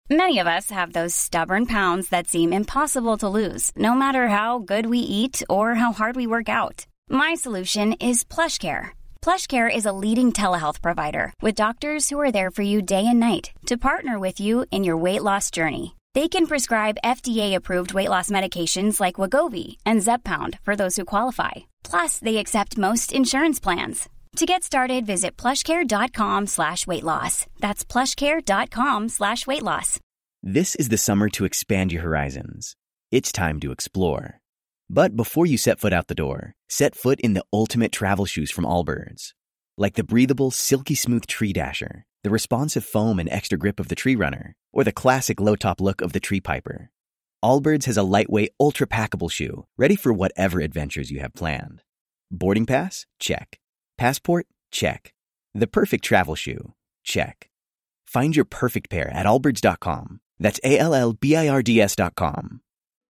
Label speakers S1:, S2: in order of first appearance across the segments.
S1: Many of us have those stubborn pounds that seem impossible to lose, no matter how good we eat or how hard we work out. My solution is PlushCare. PlushCare is a leading telehealth provider with doctors who are there for you day and night to partner with you in your weight loss journey. They can prescribe FDA-approved weight loss medications like Wegovy and Zepbound for those who qualify. Plus, they accept most insurance plans. To get started, visit plushcare.com/weightloss. That's plushcare.com/weightloss.
S2: This is the summer to expand your horizons. It's time to explore. But before you set foot out the door, set foot in the ultimate travel shoes from Allbirds. Like the breathable, silky smooth Tree Dasher, the responsive foam and extra grip of the Tree Runner, or the classic low-top look of the Tree Piper. Allbirds has a lightweight, ultra-packable shoe, ready for whatever adventures you have planned. Boarding pass? Check. Passport? Check. The perfect travel shoe? Check. Find your perfect pair at allbirds.com. That's ALLBIRDS.com.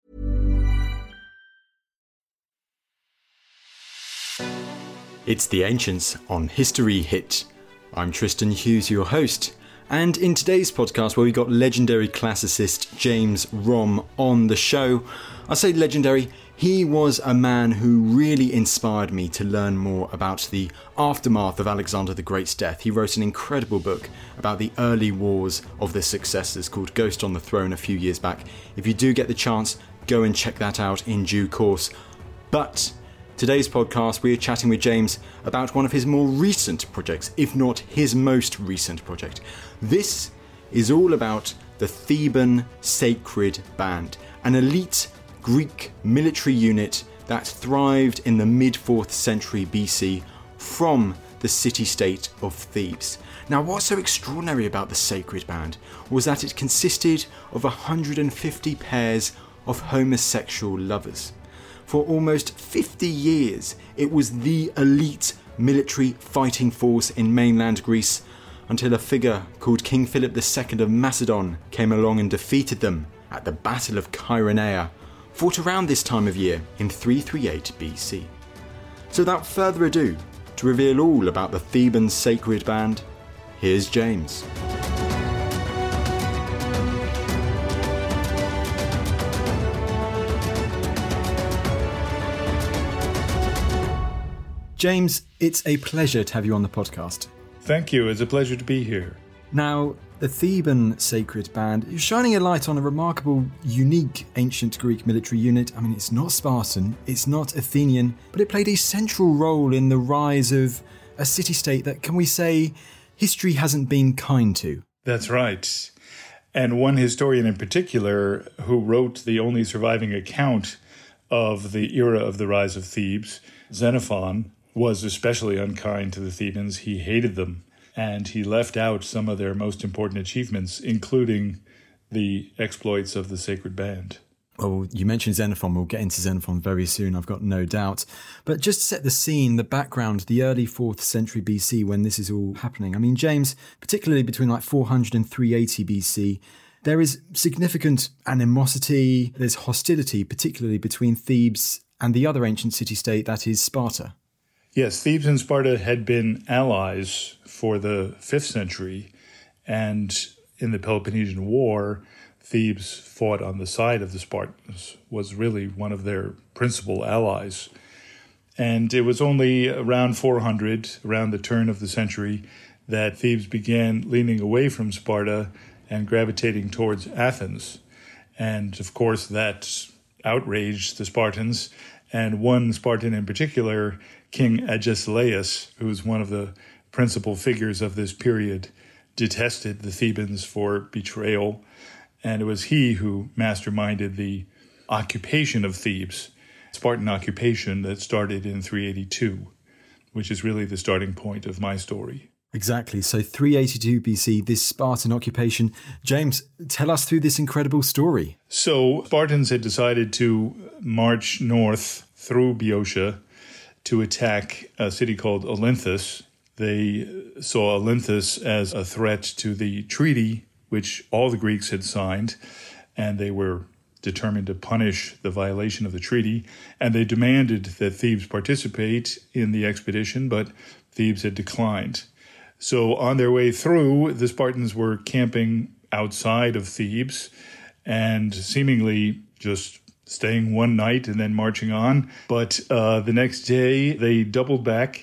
S3: It's The Ancients on History Hit. I'm Tristan Hughes, your host, and in today's podcast where we got legendary classicist James Romm on the show, I say legendary, he was a man who really inspired me to learn more about the aftermath of Alexander the Great's death. He wrote an incredible book about the early wars of the successors called Ghost on the Throne a few years back. If you do get the chance, go and check that out in due course. But today's podcast, we are chatting with James about one of his more recent projects, if not his most recent project. This is all about the Theban Sacred Band, an elite Greek military unit that thrived in the mid-4th century BC from the city-state of Thebes. Now, what's so extraordinary about the Sacred Band was that it consisted of 150 pairs of homosexual lovers. For almost 50 years, it was the elite military fighting force in mainland Greece until a figure called King Philip II of Macedon came along and defeated them at the Battle of Chaeronea, fought around this time of year in 338 BC. So without further ado, to reveal all about the Theban Sacred Band, here's James. James, it's a pleasure to have you on the podcast.
S4: Thank you. It's a pleasure to be here.
S3: Now, the Theban Sacred Band is shining a light on a remarkable, unique ancient Greek military unit. I mean, it's not Spartan, it's not Athenian, but it played a central role in the rise of a city-state that, can we say, history hasn't been kind to.
S4: That's right. And one historian in particular who wrote the only surviving account of the era of the rise of Thebes, Xenophon, was especially unkind to the Thebans. He hated them, and he left out some of their most important achievements, including the exploits of the Sacred Band.
S3: Well, you mentioned Xenophon. We'll get into Xenophon very soon, I've got no doubt. But just to set the scene, the background, the early 4th century BC when this is all happening. I mean, James, particularly between like 400 and 380 BC, there is significant animosity, there's hostility, particularly between Thebes and the other ancient city-state, that is Sparta.
S4: Yes, Thebes and Sparta had been allies for the 5th century, and in the Peloponnesian War, Thebes fought on the side of the Spartans, was really one of their principal allies. And it was only around 400, around the turn of the century, that Thebes began leaning away from Sparta and gravitating towards Athens. And of course, that outraged the Spartans, and one Spartan in particular, King Agesilaus, who was one of the principal figures of this period, detested the Thebans for betrayal, and it was he who masterminded the occupation of Thebes, Spartan occupation that started in 382, which is really the starting point of my story.
S3: Exactly. So 382 BC, this Spartan occupation. James, tell us through this incredible story.
S4: So Spartans had decided to march north through Boeotia to attack a city called Olynthus. They saw Olynthus as a threat to the treaty which all the Greeks had signed, and they were determined to punish the violation of the treaty, and they demanded that Thebes participate in the expedition, but Thebes had declined. So on their way through, the Spartans were camping outside of Thebes and seemingly just staying one night and then marching on. But the next day, they doubled back,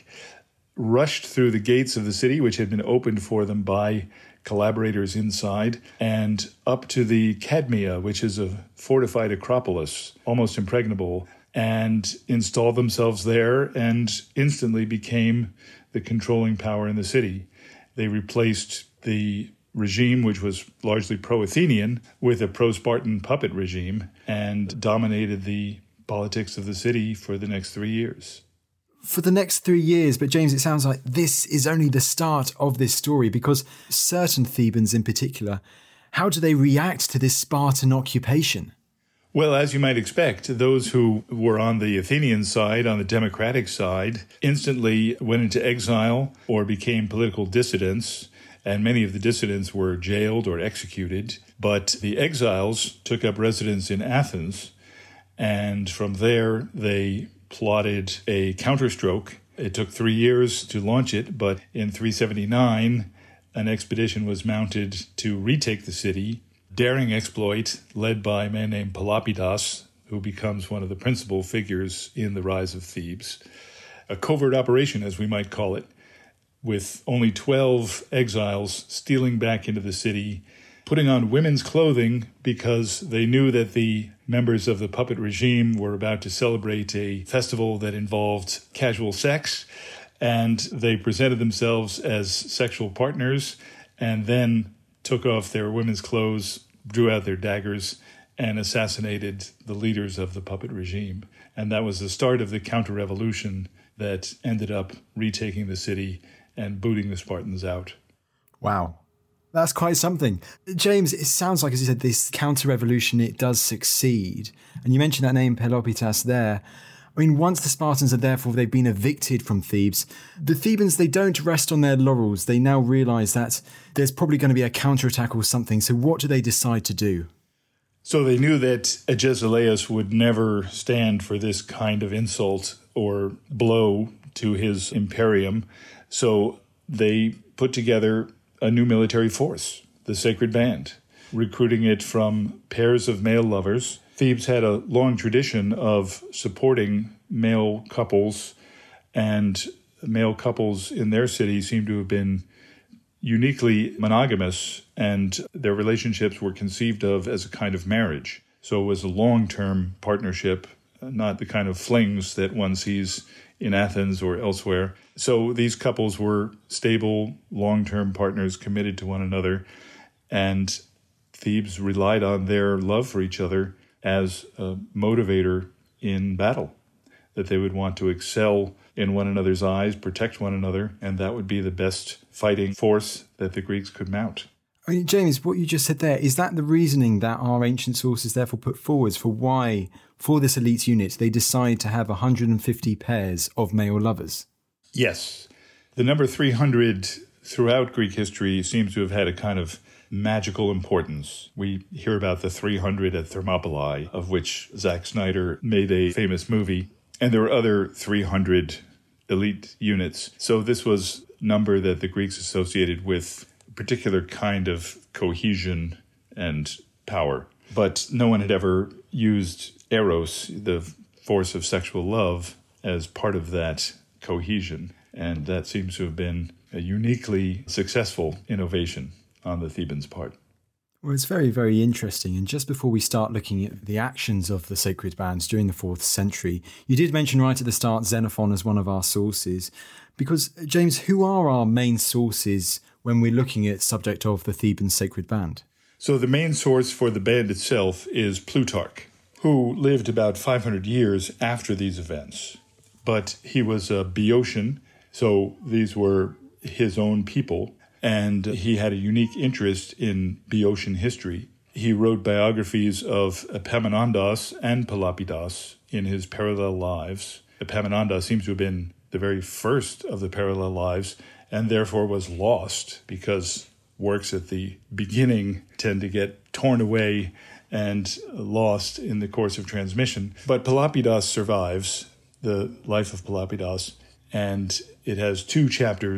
S4: rushed through the gates of the city, which had been opened for them by collaborators inside, and up to the Cadmea, which is a fortified acropolis, almost impregnable, and installed themselves there and instantly became the controlling power in the city. They replaced the regime, which was largely pro-Athenian, with a pro-Spartan puppet regime and dominated the politics of the city for the next 3 years.
S3: For the next 3 years, but James, it sounds like this is only the start of this story, because certain Thebans in particular, how do they react to this Spartan occupation?
S4: Well, as you might expect, those who were on the Athenian side, on the democratic side, instantly went into exile or became political dissidents, and many of the dissidents were jailed or executed. But the exiles took up residence in Athens, and from there they plotted a counterstroke. It took 3 years to launch it, but in 379, an expedition was mounted to retake the city. Daring exploit led by a man named Pelopidas, who becomes one of the principal figures in the rise of Thebes. A covert operation, as we might call it, with only 12 exiles stealing back into the city, putting on women's clothing because they knew that the members of the puppet regime were about to celebrate a festival that involved casual sex, and they presented themselves as sexual partners and then took off their women's clothes, drew out their daggers, and assassinated the leaders of the puppet regime. And that was the start of the counter-revolution that ended up retaking the city and booting the Spartans out.
S3: Wow. That's quite something. James, it sounds like, as you said, this counter-revolution, it does succeed. And you mentioned that name, Pelopidas, there. I mean, once the Spartans are therefore, they've been evicted from Thebes, the Thebans, they don't rest on their laurels. They now realise that there's probably going to be a counterattack or something. So what do they decide to do?
S4: So they knew that Agesilaus would never stand for this kind of insult or blow to his imperium. So they put together a new military force, the Sacred Band, recruiting it from pairs of male lovers. Thebes had a long tradition of supporting male couples, and male couples in their city seem to have been uniquely monogamous, and their relationships were conceived of as a kind of marriage. So it was a long-term partnership, not the kind of flings that one sees in Athens or elsewhere. So these couples were stable, long-term partners committed to one another, and Thebes relied on their love for each other as a motivator in battle, that they would want to excel in one another's eyes, protect one another, and that would be the best fighting force that the Greeks could mount.
S3: I mean, James, what you just said there, is that the reasoning that our ancient sources therefore put forwards for why, for this elite unit, they decide to have 150 pairs of male lovers?
S4: Yes. The number 300 throughout Greek history seems to have had a kind of magical importance. We hear about the 300 at Thermopylae, of which Zack Snyder made a famous movie, and there were other 300 elite units. So this was a number that the Greeks associated with a particular kind of cohesion and power. But no one had ever used eros, the force of sexual love, as part of that cohesion. And that seems to have been a uniquely successful innovation on the Thebans' part.
S3: Well, it's very, very interesting. And just before we start looking at the actions of the sacred bands during the 4th century, you did mention right at the start Xenophon as one of our sources. Because, James, who are our main sources when we're looking at the subject of the Theban sacred band?
S4: So the main source for the band itself is Plutarch, who lived about 500 years after these events. But he was a Boeotian, so these were his own people, and he had a unique interest in Boeotian history. He wrote biographies of Epaminondas and Pelopidas in his parallel lives. Epaminondas seems to have been the very first of the parallel lives, and therefore was lost, because works at the beginning tend to get torn away and lost in the course of transmission. But Pelopidas survives, the life of Pelopidas, and it has 2 chapters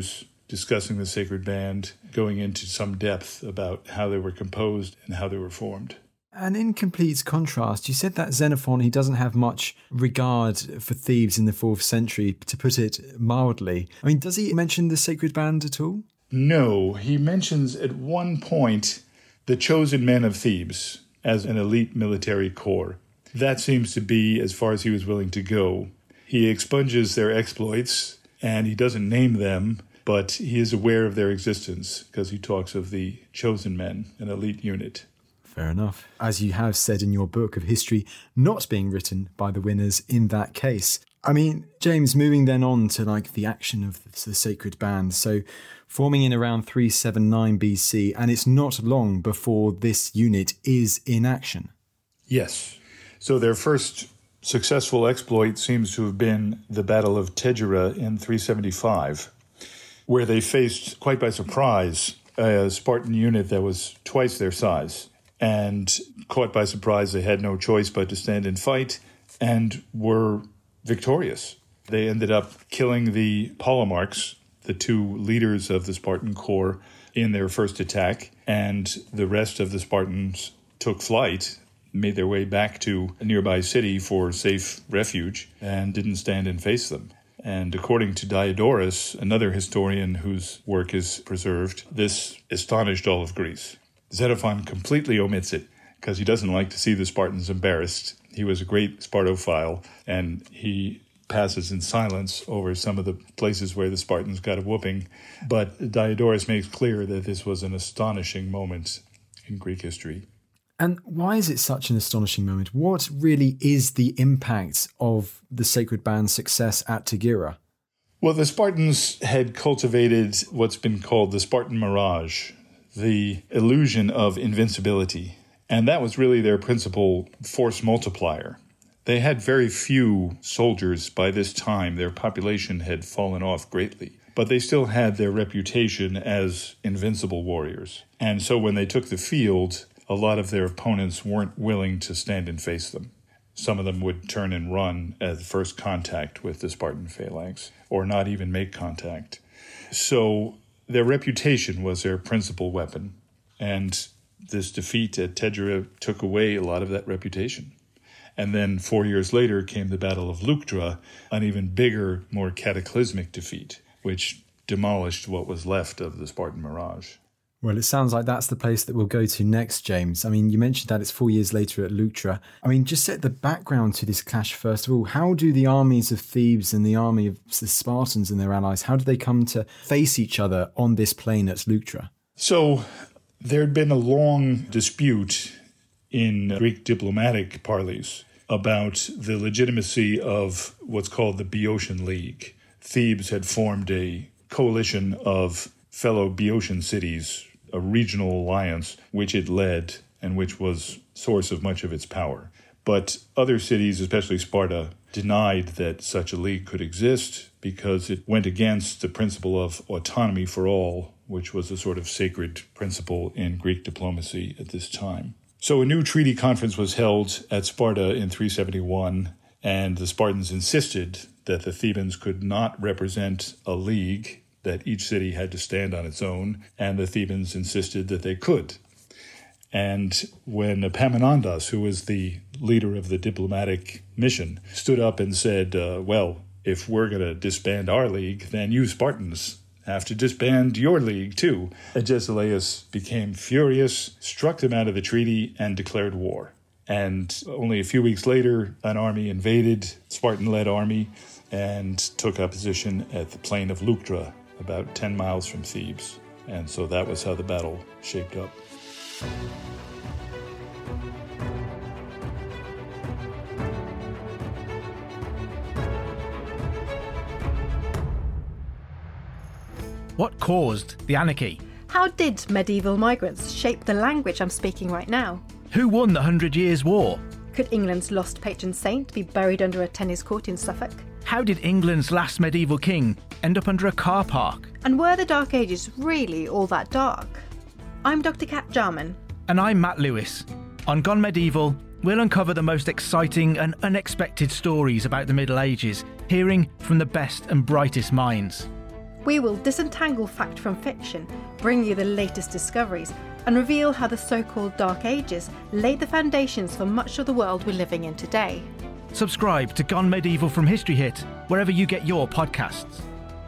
S4: discussing the Sacred Band, going into some depth about how they were composed and how they were formed.
S3: And in complete contrast, you said that Xenophon, he doesn't have much regard for Thebes in the 4th century, to put it mildly. I mean, does he mention the Sacred Band at all?
S4: No, he mentions at one point the chosen men of Thebes as an elite military corps. That seems to be as far as he was willing to go. He expunges their exploits, and he doesn't name them, but he is aware of their existence because he talks of the chosen men, an elite unit.
S3: Fair enough. As you have said in your book of history, not being written by the winners in that case. I mean, James, moving then on to the action of the Sacred Band. So forming in around 379 BC, and it's not long before this unit is in action.
S4: Yes. So their first successful exploit seems to have been the Battle of Tegera in 375, where they faced, quite by surprise, a Spartan unit that was twice their size. And caught by surprise, they had no choice but to stand and fight, and were victorious. They ended up killing the Polemarchs, the 2 leaders of the Spartan corps, in their first attack, and the rest of the Spartans took flight, made their way back to a nearby city for safe refuge, and didn't stand and face them. And according to Diodorus, another historian whose work is preserved, this astonished all of Greece. Xenophon completely omits it because he doesn't like to see the Spartans embarrassed. He was a great Spartophile, and he passes in silence over some of the places where the Spartans got a whooping. But Diodorus makes clear that this was an astonishing moment in Greek history.
S3: And why is it such an astonishing moment? What really is the impact of the Sacred Band's success at Tegera?
S4: Well, the Spartans had cultivated what's been called the Spartan mirage, the illusion of invincibility. And that was really their principal force multiplier. They had very few soldiers by this time. Their population had fallen off greatly. But they still had their reputation as invincible warriors. And so when they took the field, a lot of their opponents weren't willing to stand and face them. Some of them would turn and run at first contact with the Spartan phalanx, or not even make contact. So their reputation was their principal weapon, and this defeat at Tegera took away a lot of that reputation. And then 4 years later came the Battle of Leuctra, an even bigger, more cataclysmic defeat, which demolished what was left of the Spartan mirage.
S3: Well, it sounds like that's the place that we'll go to next, James. I mean, you mentioned that it's 4 years later at Leuctra. I mean, just set the background to this clash first of all. How do the armies of Thebes and the army of the Spartans and their allies, how do they come to face each other on this plain at Leuctra?
S4: So there had been a long dispute in Greek diplomatic parlance about the legitimacy of what's called the Boeotian League. Thebes had formed a coalition of fellow Boeotian cities, a regional alliance which it led and which was source of much of its power. But other cities, especially Sparta, denied that such a league could exist because it went against the principle of autonomy for all, which was a sort of sacred principle in Greek diplomacy at this time. So a new treaty conference was held at Sparta in 371, and the Spartans insisted that the Thebans could not represent a league, that each city had to stand on its own, and the Thebans insisted that they could. And when Epaminondas, who was the leader of the diplomatic mission, stood up and said, well, if we're going to disband our league, then you Spartans have to disband your league too. Agesilaus became furious, struck them out of the treaty, and declared war. And only a few weeks later, an army invaded, Spartan-led army, and took up position at the plain of Leuctra, about 10 miles from Thebes. And so that was how the battle shaped up.
S5: What caused the anarchy?
S6: How did medieval migrants shape the language I'm speaking right now?
S5: Who won the 100 Years' War?
S6: Could England's lost patron saint be buried under a tennis court in Suffolk?
S5: How did England's last medieval king end up under a car park?
S6: And were the Dark Ages really all that dark? I'm Dr. Kat Jarman.
S5: And I'm Matt Lewis. On Gone Medieval, we'll uncover the most exciting and unexpected stories about the Middle Ages, hearing from the best and brightest minds.
S6: We will disentangle fact from fiction, bring you the latest discoveries, and reveal how the so-called Dark Ages laid the foundations for much of the world we're living in today.
S5: Subscribe to Gone Medieval from History Hit, wherever you get your podcasts.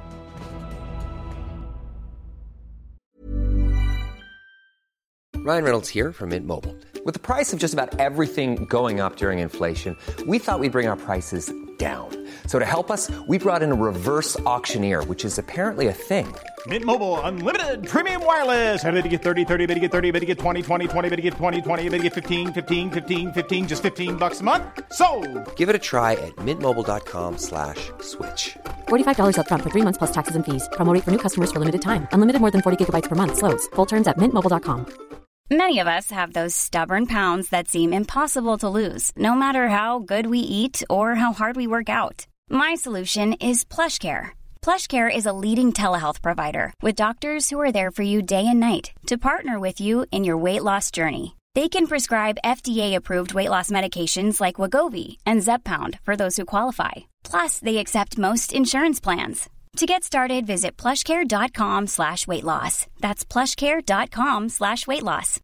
S7: Ryan Reynolds here from Mint Mobile. With the price of just about everything going up during inflation, we thought we'd bring our prices down. So to help us, we brought in a reverse auctioneer, which is apparently a thing.
S8: Mint Mobile Unlimited Premium Wireless. How to get 30, 30, bit to get 30, bit to get 20, 20, 20, bit to get 20, 20, bit to get 15, 15, 15, 15, just $15 a month? Sold!
S7: Give it a try at mintmobile.com/switch.
S9: $45 up front for 3 months plus taxes and fees. Promo rate for new customers for limited time. Unlimited more than 40 gigabytes per month. Slows full terms at mintmobile.com.
S1: Many of us have those stubborn pounds that seem impossible to lose, no matter how good we eat or how hard we work out. My solution is PlushCare. PlushCare is a leading telehealth provider with doctors who are there for you day and night to partner with you in your weight loss journey. They can prescribe FDA-approved weight loss medications like Wegovy and Zepbound for those who qualify. Plus, they accept most insurance plans. To get started, visit plushcare.com/weightloss. That's plushcare.com/weightloss.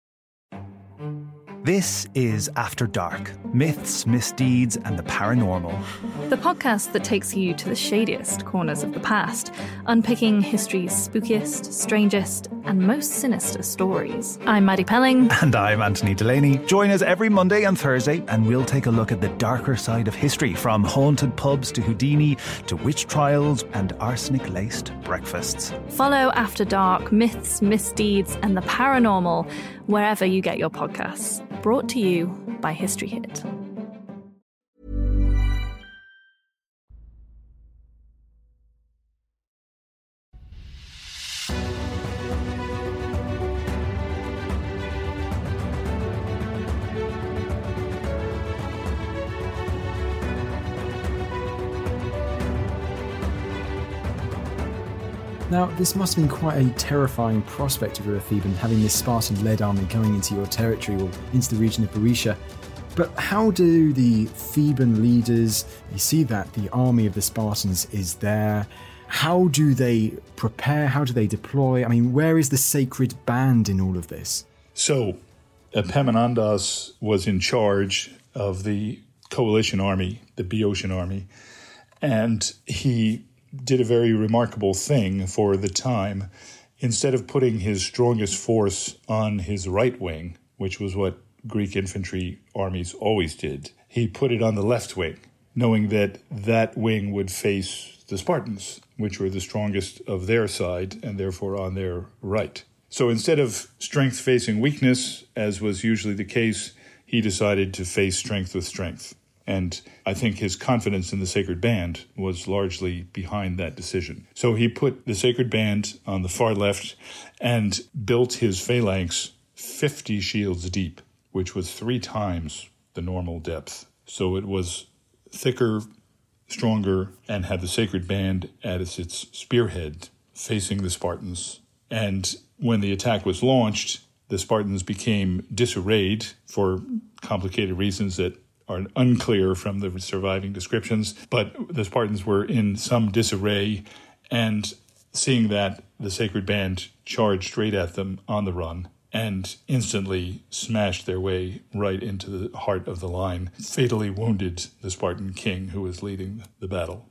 S10: This is After Dark, myths, misdeeds, and the paranormal.
S11: The podcast that takes you to the shadiest corners of the past, unpicking history's spookiest, strangest, and most sinister stories. I'm Maddie Pelling.
S10: And I'm Anthony Delaney. Join us every Monday and Thursday, and we'll take a look at the darker side of history, from haunted pubs to Houdini, to witch trials and arsenic-laced breakfasts.
S11: Follow After Dark, myths, misdeeds, and the paranormal wherever you get your podcasts. Brought to you by History Hit.
S3: Now, this must have been quite a terrifying prospect if you're a Theban, having this Spartan-led army coming into your territory or into the region of Boeotia. But how do the Theban leaders, you see that the army of the Spartans is there, how do they prepare, how do they deploy? I mean, where is the sacred band in all of this?
S4: So, Epaminondas was in charge of the coalition army, the Boeotian army, and he did a very remarkable thing for the time. Instead of putting his strongest force on his right wing, which was what Greek infantry armies always did, he put it on the left wing, knowing that that wing would face the Spartans, which were the strongest of their side and therefore on their right. So instead of strength facing weakness, as was usually the case, he decided to face strength with strength. And I think his confidence in the sacred band was largely behind that decision. So he put the sacred band on the far left and built his phalanx 50 shields deep, which was 3 times the normal depth. So it was thicker, stronger, and had the sacred band as its spearhead facing the Spartans. And when the attack was launched, the Spartans became disarrayed for complicated reasons that are unclear from the surviving descriptions, but the Spartans were in some disarray, and seeing that, the sacred band charged straight at them on the run and instantly smashed their way right into the heart of the line, fatally wounded the Spartan king who was leading the battle.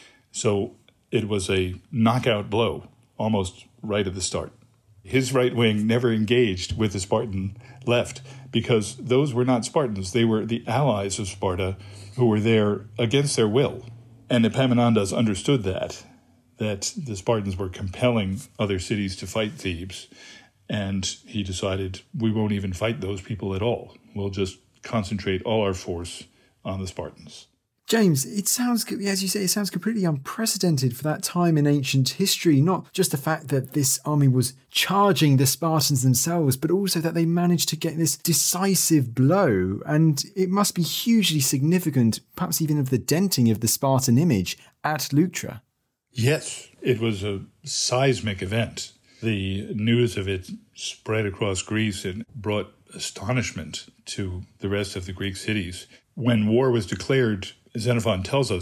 S4: So it was a knockout blow, almost right at the start. His right wing never engaged with the Spartan left because those were not Spartans. They were the allies of Sparta who were there against their will. And Epaminondas understood that the Spartans were compelling other cities to fight Thebes. And he decided, we won't even fight those people at all. We'll just concentrate all our force on the Spartans.
S3: James, it sounds, as you say, it sounds completely unprecedented for that time in ancient history. Not just the fact that this army was charging the Spartans themselves, but also that they managed to get this decisive blow. And it must be hugely significant, perhaps even of the denting of the Spartan image at Leuctra.
S4: Yes, it was a seismic event. The news of it spread across Greece and brought astonishment to the rest of the Greek cities. When war was declared, Xenophon tells us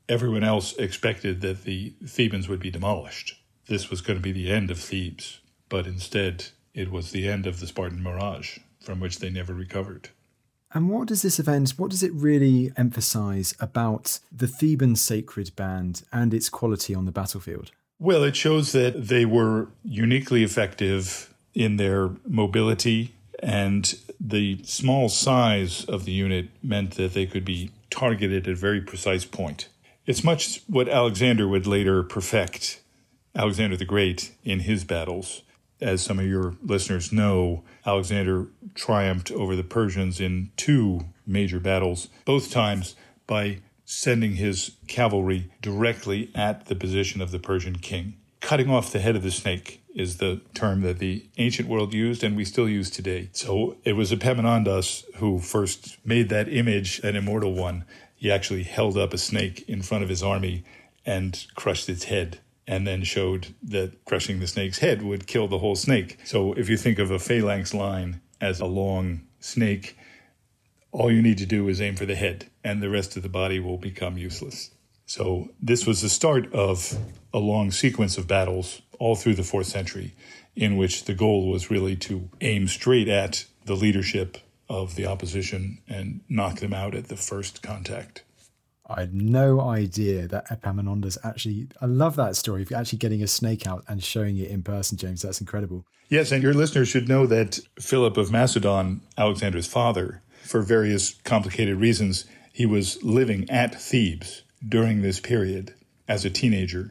S4: everyone else expected that the Thebans would be demolished. This was going to be the end of Thebes, but instead it was the end of the Spartan mirage, from which they never recovered.
S3: And what does this event, what does it really emphasize about the Theban sacred band and its quality on the battlefield?
S4: Well, it shows that they were uniquely effective in their mobility, and the small size of the unit meant that they could be targeted at a very precise point. It's much what Alexander would later perfect, Alexander the Great, in his battles. As some of your listeners know, Alexander triumphed over the Persians in 2 major battles, both times by sending his cavalry directly at the position of the Persian king. Cutting off the head of the snake is the term that the ancient world used and we still use today. So it was Epaminondas who first made that image an immortal one. He actually held up a snake in front of his army and crushed its head, and then showed that crushing the snake's head would kill the whole snake. So if you think of a phalanx line as a long snake, all you need to do is aim for the head, and the rest of the body will become useless. So this was the start of a long sequence of battles all through the 4th century, in which the goal was really to aim straight at the leadership of the opposition and knock them out at the first contact.
S3: I had no idea that Epaminondas actually, I love that story of actually getting a snake out and showing it in person, James. That's incredible.
S4: Yes, and your listeners should know that Philip of Macedon, Alexander's father, for various complicated reasons, he was living at Thebes during this period as a teenager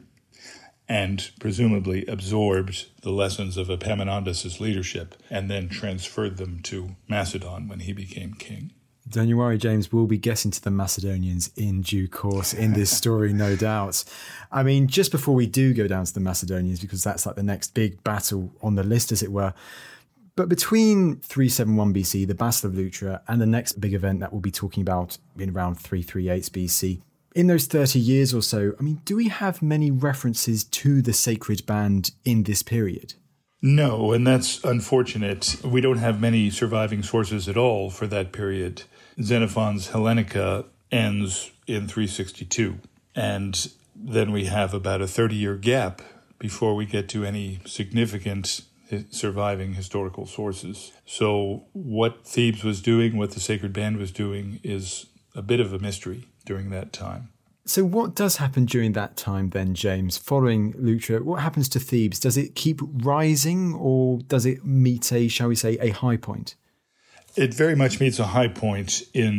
S4: and presumably absorbed the lessons of Epaminondas' leadership and then transferred them to Macedon when he became king.
S3: Don't you worry, James, we'll be getting to the Macedonians in due course in this story, no doubt. I mean, just before we do go down to the Macedonians, because that's like the next big battle on the list, as it were, but between 371 BC, the Battle of Leuctra, and the next big event that we'll be talking about in around 338 BC, in those 30 years or so, I mean, do we have many references to the sacred band in this period?
S4: No, and that's unfortunate. We don't have many surviving sources at all for that period. Xenophon's Hellenica ends in 362, and then we have about a 30-year gap before we get to any significant surviving historical sources. So what Thebes was doing, what the sacred band was doing, is a bit of a mystery during that time.
S3: So what does happen during that time then, James, following Leuctra? What happens to Thebes? Does it keep rising, or does it meet a, shall we say, a high point?
S4: It very much meets a high point in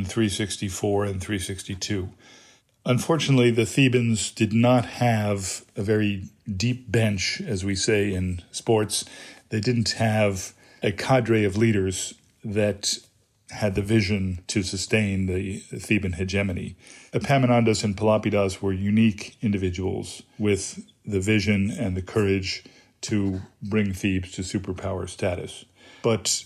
S4: 364 and 362. Unfortunately, the Thebans did not have a very deep bench, as we say in sports. They didn't have a cadre of leaders that had the vision to sustain the Theban hegemony. Epaminondas and Pelopidas were unique individuals with the vision and the courage to bring Thebes to superpower status. But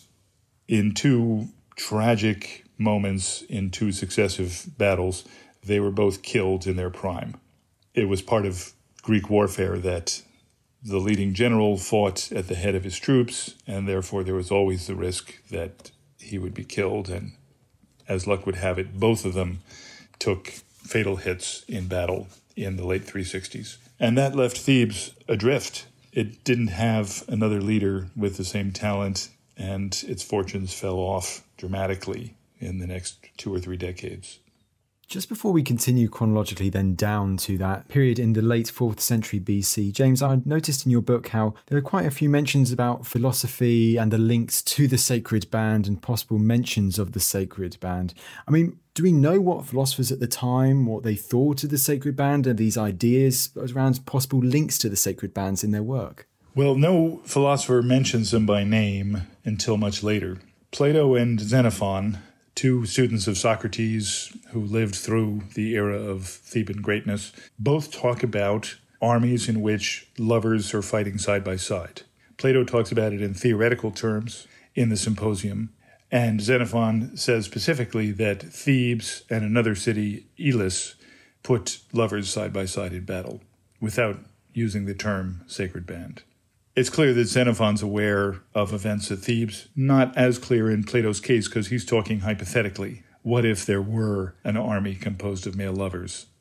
S4: in 2 tragic moments in 2 successive battles, they were both killed in their prime. It was part of Greek warfare that the leading general fought at the head of his troops, and therefore there was always the risk that he would be killed. And as luck would have it, both of them took fatal hits in battle in the late 360s. And that left Thebes adrift. It didn't have another leader with the same talent, and its fortunes fell off dramatically in the next 2 or 3 decades.
S3: Just before we continue chronologically then down to that period in the late 4th century BC, James, I noticed in your book how there are quite a few mentions about philosophy and the links to the sacred band and possible mentions of the sacred band. I mean, do we know what philosophers at the time, what they thought of the sacred band and these ideas around possible links to the sacred bands in their work?
S4: Well, no philosopher mentions them by name until much later. Plato and Xenophon, 2 students of Socrates who lived through the era of Theban greatness, both talk about armies in which lovers are fighting side by side. Plato talks about it in theoretical terms in the Symposium, and Xenophon says specifically that Thebes and another city, Elis, put lovers side by side in battle without using the term sacred band. It's clear that Xenophon's aware of events at Thebes, not as clear in Plato's case because he's talking hypothetically. What if there were an army composed of male lovers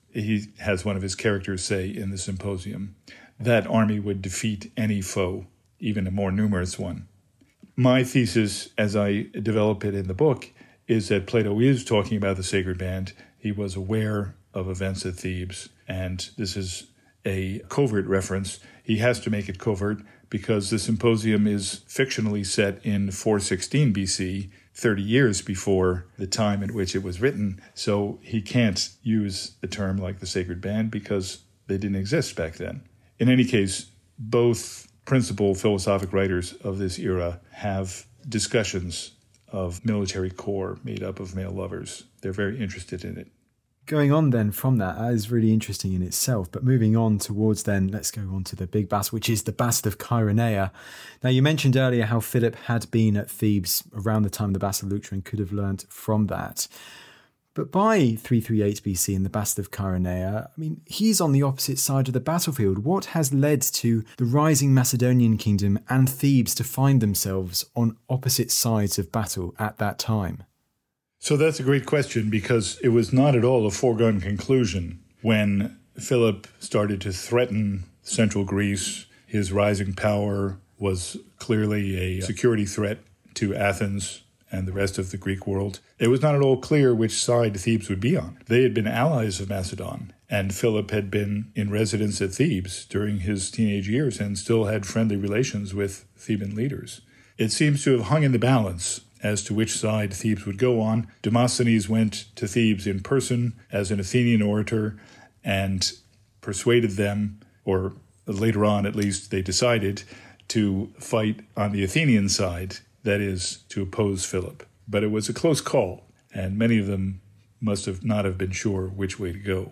S4: he has one of his characters say in the symposium, that army would defeat any foe, even a more numerous one. My thesis, as I develop it in the book, is that Plato is talking about the sacred band. He was aware of events at Thebes, and this is a covert reference. He has to make it covert because the symposium is fictionally set in 416 BC, 30 years before the time in which it was written. So he can't use a term like the sacred band because they didn't exist back then. In any case, both principal philosophic writers of this era have discussions of military corps made up of male lovers. They're very interested in it.
S12: Going on then from that is really interesting in itself. But moving on towards then, let's go on to the big battle, which is the Battle of Chaeronea. Now, you mentioned earlier how Philip had been at Thebes around the time of the Battle of Leuctra and could have learnt from that. But by 338 BC in the Battle of Chaeronea, he's on the opposite side of the battlefield. What has led to the rising Macedonian kingdom and Thebes to find themselves on opposite sides of battle at that time?
S4: So that's a great question, because it was not at all a foregone conclusion when Philip started to threaten central Greece. His rising power was clearly a security threat to Athens and the rest of the Greek world. It was not at all clear which side Thebes would be on. They had been allies of Macedon, and Philip had been in residence at Thebes during his teenage years and still had friendly relations with Theban leaders. It seems to have hung in the balance as to which side Thebes would go on. Demosthenes went to Thebes in person as an Athenian orator and persuaded them, or later on at least they decided, to fight on the Athenian side, that is, to oppose Philip. But it was a close call, and many of them must have not have been sure which way to go.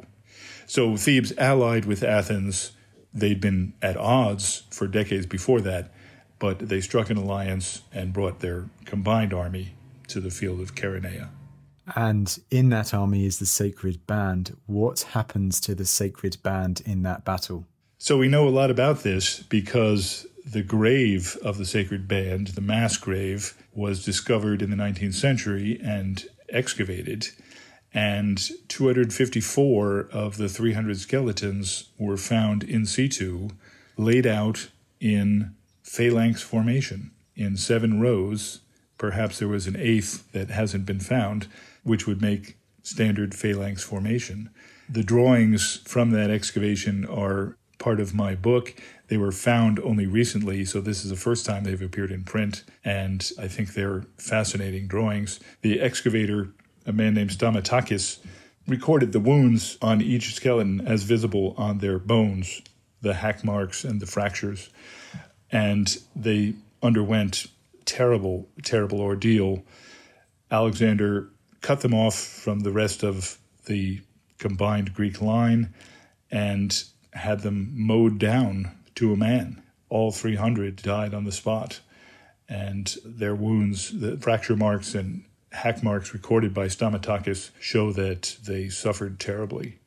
S4: So Thebes allied with Athens. They'd been at odds for decades before that, but they struck an alliance and brought their combined army to the field of Chaeronea.
S12: And in that army is the sacred band. What happens to the sacred band in that battle?
S4: So we know a lot about this because the grave of the sacred band, the mass grave, was discovered in the 19th century and excavated. And 254 of the 300 skeletons were found in situ, laid out in phalanx formation in 7 rows. Perhaps there was an 8th that hasn't been found, which would make standard phalanx formation. The drawings from that excavation are part of my book. They were found only recently, so this is the first time they've appeared in print, and I think they're fascinating drawings. The excavator, a man named Stamatakis, recorded the wounds on each skeleton as visible on their bones, the hack marks and the fractures. And they underwent terrible, terrible ordeal. Alexander cut them off from the rest of the combined Greek line and had them mowed down to a man. All 300 died on the spot. And their wounds, the fracture marks and hack marks recorded by Stamatakis, show that they suffered terribly.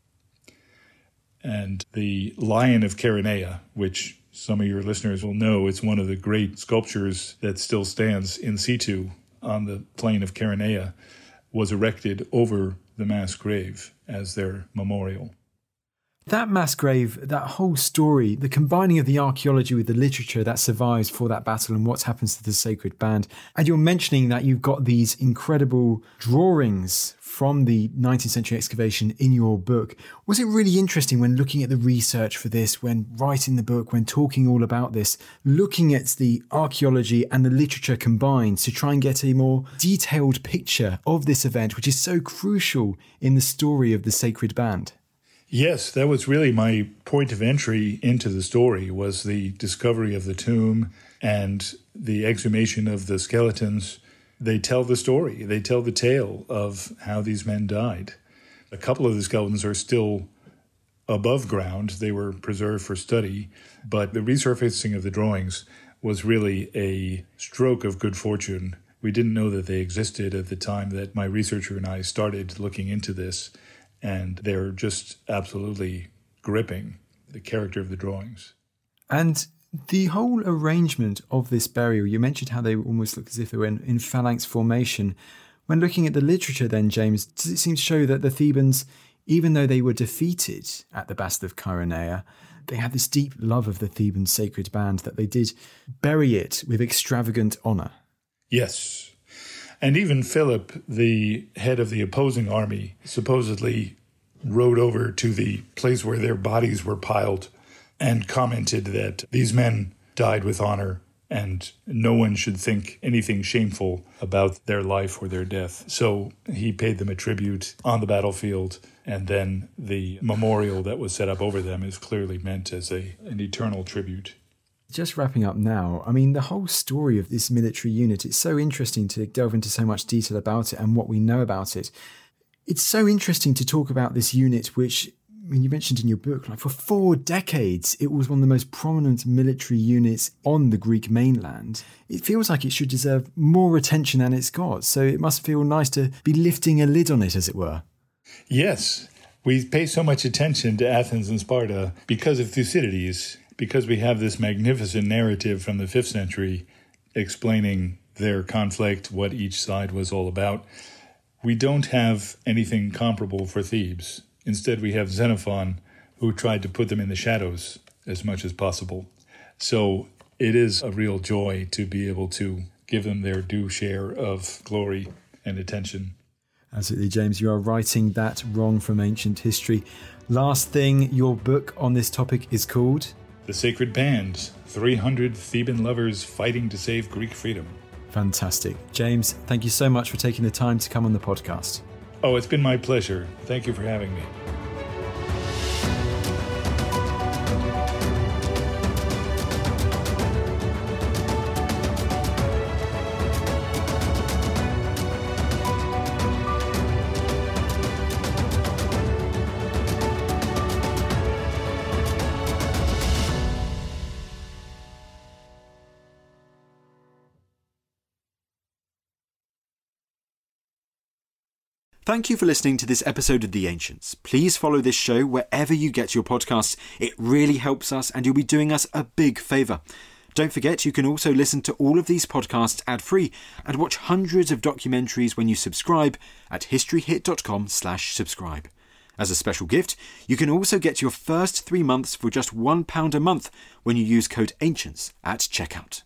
S4: And the Lion of Chaeronea, which some of your listeners will know, it's one of the great sculptures that still stands in situ on the plain of Chaeronea, was erected over the mass grave as their memorial.
S12: That mass grave, that whole story, the combining of the archaeology with the literature that survives for that battle and what happens to the sacred band. And you're mentioning that you've got these incredible drawings from the 19th century excavation in your book. Was it really interesting when looking at the research for this, when writing the book, when talking all about this, looking at the archaeology and the literature combined to try and get a more detailed picture of this event, which is so crucial in the story of the sacred band?
S4: Yes, that was really my point of entry into the story, was the discovery of the tomb and the exhumation of the skeletons. They tell the story. They tell the tale of how these men died. A couple of the skeletons are still above ground. They were preserved for study, but the resurfacing of the drawings was really a stroke of good fortune. We didn't know that they existed at the time that my researcher and I started looking into this. And they're just absolutely gripping, the character of the drawings.
S12: And the whole arrangement of this burial, you mentioned how they almost look as if they were in phalanx formation. When looking at the literature then, James, does it seem to show that the Thebans even though they were defeated at the Battle of Chaeronea, they had this deep love of the Theban sacred band that they did bury it with extravagant honour.
S4: Yes. And even Philip, the head of the opposing army, supposedly rode over to the place where their bodies were piled and commented that these men died with honor and no one should think anything shameful about their life or their death. So he paid them a tribute on the battlefield, and then the memorial that was set up over them is clearly meant as an eternal tribute.
S12: Just wrapping up now, I mean, the whole story of this military unit, it's so interesting to delve into so much detail about it and what we know about it. It's so interesting to talk about this unit, which, I mean, you mentioned in your book, like for 4 decades, it was one of the most prominent military units on the Greek mainland. It feels like it should deserve more attention than it's got, so it must feel nice to be lifting a lid on it, as it were.
S4: Yes, we pay so much attention to Athens and Sparta because of Thucydides, because we have this magnificent narrative from the 5th century explaining their conflict, what each side was all about. We don't have anything comparable for Thebes. Instead, we have Xenophon, who tried to put them in the shadows as much as possible. So it is a real joy to be able to give them their due share of glory and attention.
S12: Absolutely, James. You are righting that wrong from ancient history. Last thing, your book on this topic is called
S4: The Sacred Band, 300 Theban lovers fighting to save Greek freedom.
S12: Fantastic. James, thank you so much for taking the time to come on the podcast.
S4: Oh, it's been my pleasure. Thank you for having me.
S3: Thank you for listening to this episode of The Ancients. Please follow this show wherever you get your podcasts. It really helps us and you'll be doing us a big favour. Don't forget, you can also listen to all of these podcasts ad-free and watch hundreds of documentaries when you subscribe at historyhit.com/subscribe. As a special gift, you can also get your first 3 months for just £1 a month when you use code ANCIENTS at checkout.